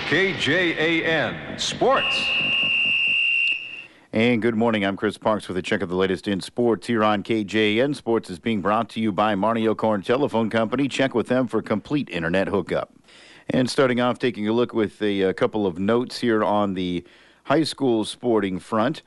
KJAN Sports. And good morning. I'm Chris Parks with a check of the latest in sports here on KJAN. Sports is being brought to you by Marnie O'Korn Telephone Company. Check with them for complete internet hookup. And starting off, taking a look with a couple of notes here on the high school sporting front.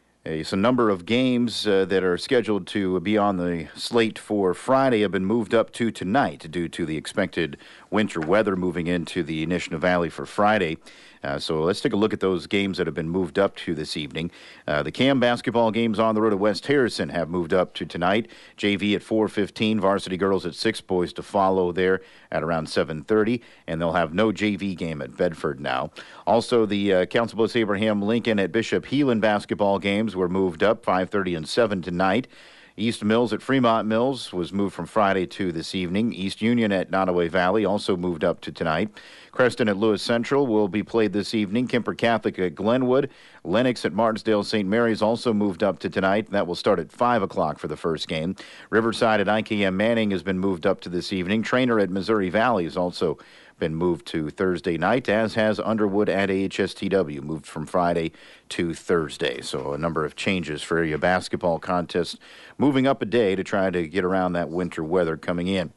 A number of games that are scheduled to be on the slate for Friday have been moved up to tonight due to the expected winter weather moving into the Nishna Valley for Friday. So let's take a look at those games that have been moved up to this evening. The CAM basketball games on the road at West Harrison have moved up to tonight. JV at 4:15, varsity girls at 6, boys to follow there at around 7:30, and they'll have no JV game at Bedford now. Also, the Council Bluffs Abraham Lincoln at Bishop Heelan basketball games were moved up 5:30 and 7 tonight. East Mills at Fremont Mills was moved from Friday to this evening. East Union at Nottoway Valley also moved up to tonight. Creston at Lewis Central will be played this evening. Kemper Catholic at Glenwood. Lennox at Martinsdale St. Mary's also moved up to tonight. That will start at 5 o'clock for the first game. Riverside at IKM Manning has been moved up to this evening. Trainer at Missouri Valley has also been moved to Thursday night, as has Underwood at AHSTW, moved from Friday to Thursday. So a number of changes for your basketball contest, moving up a day to try to get around that winter weather coming in.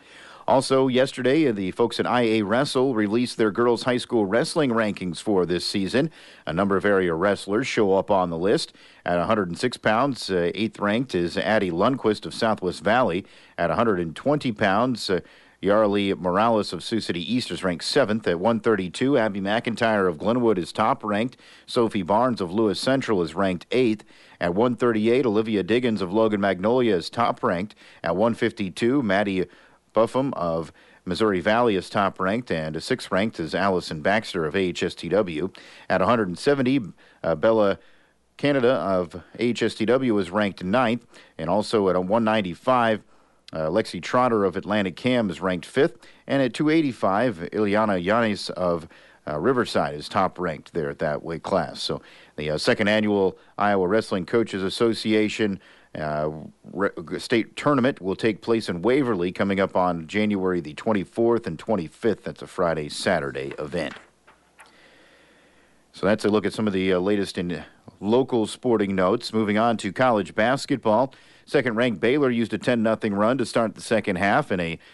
Also, yesterday, the folks at IA Wrestle released their girls' high school wrestling rankings for this season. A number of area wrestlers show up on the list. At 106 pounds, 8th ranked is Addie Lundquist of Southwest Valley. At 120 pounds, Yarly Morales of Sioux City East is ranked 7th. At 132, Abby McIntyre of Glenwood is top-ranked. Sophie Barnes of Lewis Central is ranked 8th. At 138, Olivia Diggins of Logan Magnolia is top-ranked. At 152, Maddie Buffum of Missouri Valley is top-ranked, and 6th-ranked is Allison Baxter of AHSTW. At 170, Bella Canada of AHSTW is ranked 9th, and also at 195, Lexi Trotter of Atlantic Cam is ranked 5th, and at 285, Ileana Yanis of Riverside is top-ranked there at that weight class. So the second annual Iowa Wrestling Coaches Association state tournament will take place in Waverly coming up on January the 24th and 25th. That's a Friday-Saturday event. So that's a look at some of the latest in local sporting notes. Moving on to college basketball. Second-ranked Baylor used a 10-0 run to start the second half in a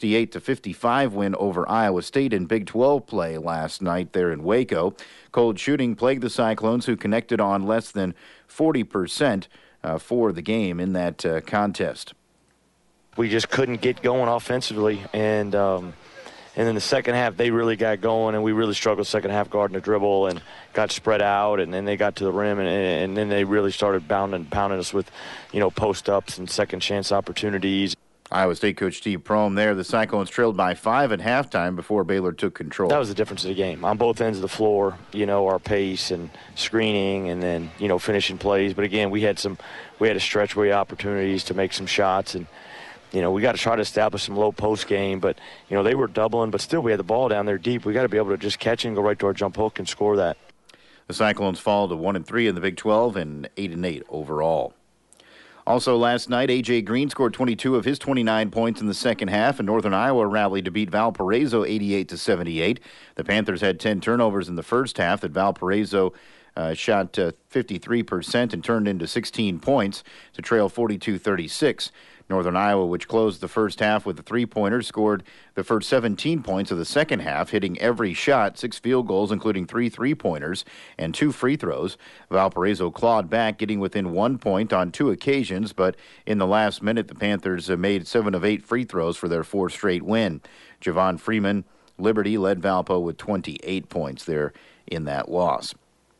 68-55 win over Iowa State in Big 12 play last night there in Waco. Cold shooting plagued the Cyclones, who connected on less than 40% for the game in that contest. We just couldn't get going offensively, and then the second half they really got going, and we really struggled second half guarding the dribble and got spread out, and then they got to the rim, and then they really started pounding us with, post-ups and second chance opportunities. Iowa State coach Steve Prohm there. The Cyclones trailed by 5 at halftime before Baylor took control. That was the difference of the game. On both ends of the floor, our pace and screening and then, finishing plays. But again, we had a stretch where we had opportunities to make some shots, and we got to try to establish some low post game, but they were doubling, but still we had the ball down there deep. We got to be able to just catch it and go right to our jump hook and score that. The Cyclones fall to 1-3 in the Big 12 and 8-8 overall. Also last night, A.J. Green scored 22 of his 29 points in the second half, and Northern Iowa rallied to beat Valparaiso 88-78. The Panthers had 10 turnovers in the first half that Valparaiso shot 53% and turned into 16 points to trail 42-36. Northern Iowa, which closed the first half with a three-pointer, scored the first 17 points of the second half, hitting every shot, 6 field goals, including 3 three-pointers and 2 free throws. Valparaiso clawed back, getting within 1 point on 2 occasions, but in the last minute, the Panthers made 7 of 8 free throws for their 4th straight win. Javon Freeman, Liberty, led Valpo with 28 points there in that loss.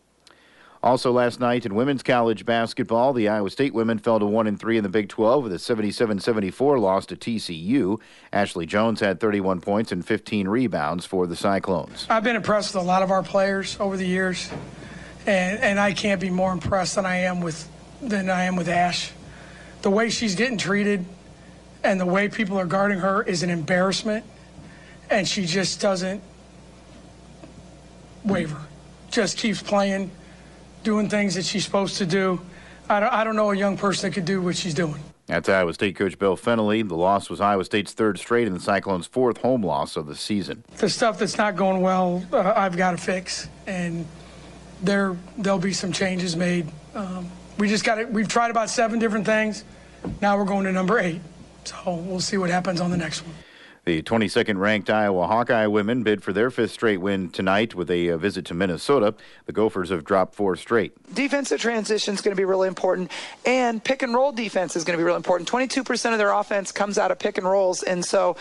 Also last night in women's college basketball, the Iowa State women fell to 1-3 in the Big 12 with a 77-74 loss to TCU. Ashley Jones had 31 points and 15 rebounds for the Cyclones. I've been impressed with a lot of our players over the years, and I can't be more impressed than I am with Ash. The way she's getting treated and the way people are guarding her is an embarrassment, and she just doesn't waver. Just keeps playing, doing things that she's supposed to do. I don't know a young person that could do what she's doing. That's Iowa State coach Bill Fennelly. The loss was Iowa State's third straight and the Cyclones' fourth home loss of the season. The stuff that's not going well, I've got to fix, and there'll be some changes made. We've tried about 7 different things. Now we're going to number 8. So we'll see what happens on the next one. The 22nd ranked Iowa Hawkeye women bid for their 5th straight win tonight with a visit to Minnesota. The Gophers have dropped 4 straight. Defensive transition is going to be really important, and pick and roll defense is going to be really important. 22% of their offense comes out of pick and rolls, and so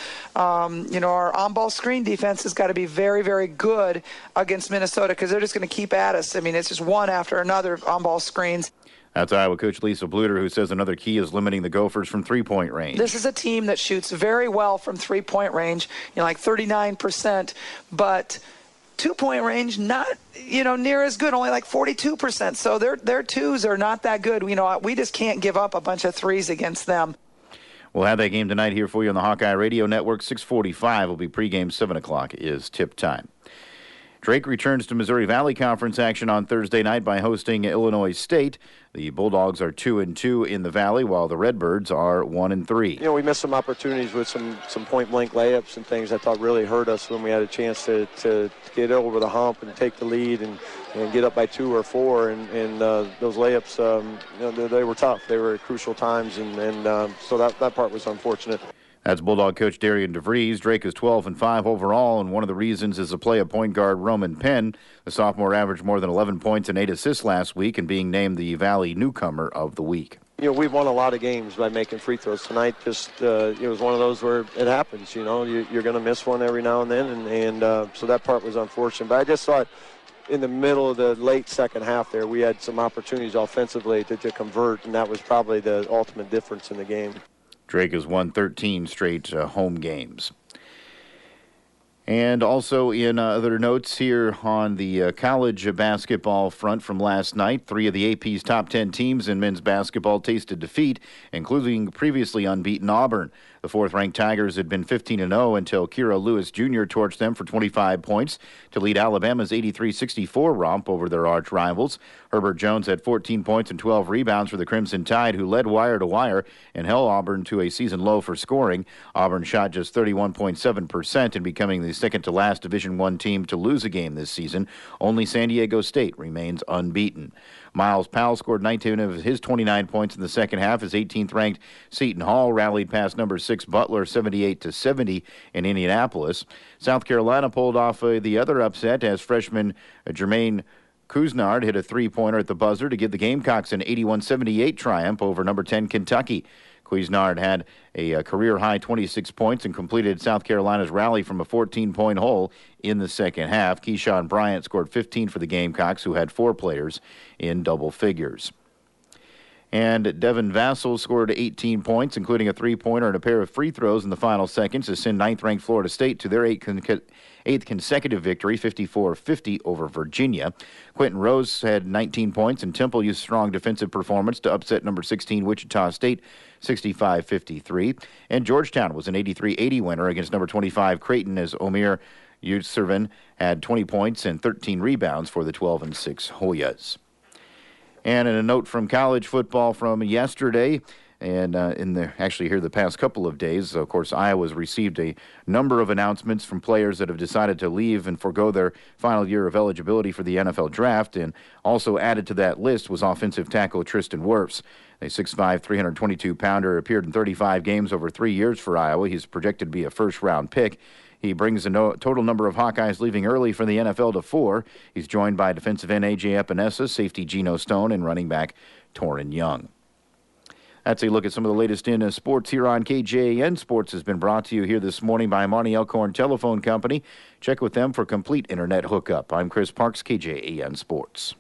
our on-ball screen defense has got to be very, very good against Minnesota because they're just going to keep at us. I mean, it's just one after another on-ball screens. That's Iowa coach Lisa Bluter, who says another key is limiting the Gophers from three-point range. This is a team that shoots very well from three-point range, like 39%, but two-point range not, near as good, only like 42%. So their twos are not that good. We just can't give up a bunch of threes against them. We'll have that game tonight here for you on the Hawkeye Radio Network. 6:45 will be pregame. 7 o'clock is tip time. Drake returns to Missouri Valley Conference action on Thursday night by hosting Illinois State. The Bulldogs are 2-2 in the Valley, while the Redbirds are 1-3. We missed some opportunities with some point-blank layups and things I thought really hurt us when we had a chance to get over the hump and take the lead and get up by 2 or 4. And those layups, they were tough. They were at crucial times, and so that part was unfortunate. That's Bulldog coach Darian DeVries. Drake is 12-5 overall, and one of the reasons is the play of point guard Roman Penn. The sophomore averaged more than 11 points and 8 assists last week and being named the Valley Newcomer of the Week. We've won a lot of games by making free throws. Tonight it was one of those where it happens. You're going to miss one every now and then, and so that part was unfortunate. But I just thought in the middle of the late second half there, we had some opportunities offensively to convert, and that was probably the ultimate difference in the game. Drake has won 13 straight home games. And also in other notes here on the college basketball front from last night, 3 of the AP's top 10 teams in men's basketball tasted defeat, including previously unbeaten Auburn. The 4th-ranked Tigers had been 15-0 until Kira Lewis Jr. torched them for 25 points to lead Alabama's 83-64 romp over their arch rivals. Herbert Jones had 14 points and 12 rebounds for the Crimson Tide, who led wire to wire and held Auburn to a season low for scoring. Auburn shot just 31.7% in becoming the second-to-last Division I team to lose a game this season. Only San Diego State remains unbeaten. Miles Powell scored 19 of his 29 points in the second half as 18th-ranked Seton Hall rallied past number 6 Butler 78-70 in Indianapolis. South Carolina pulled off the other upset as freshman Jermaine Couisnard hit a three-pointer at the buzzer to give the Gamecocks an 81-78 triumph over number 10 Kentucky. Couisnard had a career-high 26 points and completed South Carolina's rally from a 14-point hole in the second half. Keyshawn Bryant scored 15 for the Gamecocks, who had 4 players in double figures. And Devin Vassell scored 18 points, including a three-pointer and a pair of free throws in the final seconds to send 9th-ranked Florida State to their 8th consecutive victory, 54-50 over Virginia. Quentin Rose had 19 points, and Temple used strong defensive performance to upset number 16 Wichita State, 65-53. And Georgetown was an 83-80 winner against number 25 Creighton as Omer Yurtseven had 20 points and 13 rebounds for the 12-6 Hoyas. And in a note from college football from yesterday, and actually here the past couple of days, of course, Iowa's received a number of announcements from players that have decided to leave and forego their final year of eligibility for the NFL draft. And also added to that list was offensive tackle Tristan Wirfs. A 6'5", 322-pounder appeared in 35 games over 3 years for Iowa. He's projected to be a first-round pick. He brings the total number of Hawkeyes leaving early for the NFL to 4. He's joined by defensive end A.J. Epinesa, safety Geno Stone, and running back Torrin Young. That's a look at some of the latest in sports here on KJAN. Sports has been brought to you here this morning by Marty Elkhorn Telephone Company. Check with them for complete internet hookup. I'm Chris Parks, KJAN Sports.